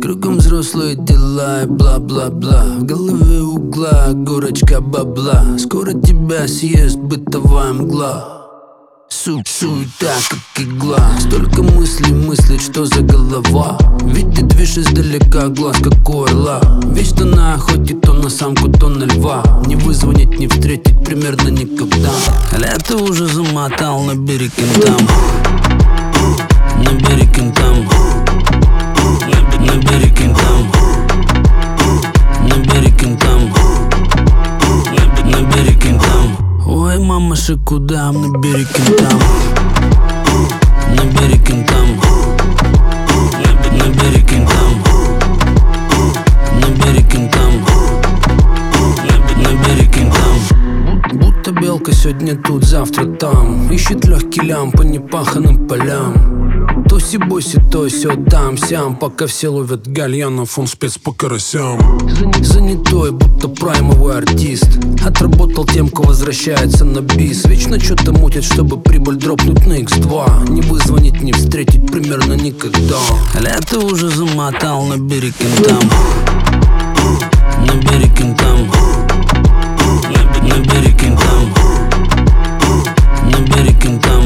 Кругом взрослые дела и бла-бла-бла. В голове угла горочка бабла. Скоро тебя съест бытовая мгла. Суета, как игла. Столько мыслей мыслит, что за голова. Видит движ издалека, глаз как у орла. Вечно на охоте, то на самку, то на льва. Не вызвонить, не встретить примерно никогда. Лето уже замотал, набери кентам. Набери кентам. Набери кентам. Набери кентам. Набери кентам. Ой, мамаша, куда? Набери кентам. Набери кентам. Набери кентам. Набери кентам. Набери кентам. Будто белка сегодня тут, завтра там. Ищет легкий лям по непаханным полям. То си-боси, то сё там-сям. Пока все ловят гальянов, он спец по карасям. Занятой, будто праймовый артист. Отработал темку, возвращается на бис. Вечно что-то мутит, чтобы прибыль дропнуть на x2. Не вызвонить, не встретить примерно никогда. Лето уже замотал, набери кентам. Набери кентам. Набери кентам. Набери кентам.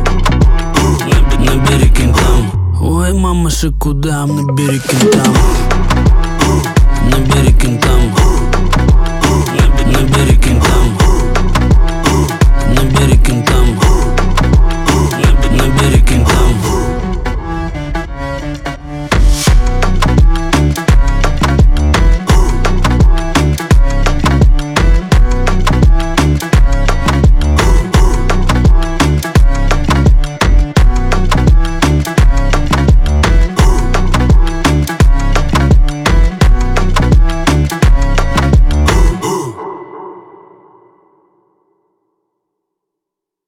Набери кентам. Ой, мамаша, куда? Набери кентам. Набери кентам. Набери кентам. Набери кентам.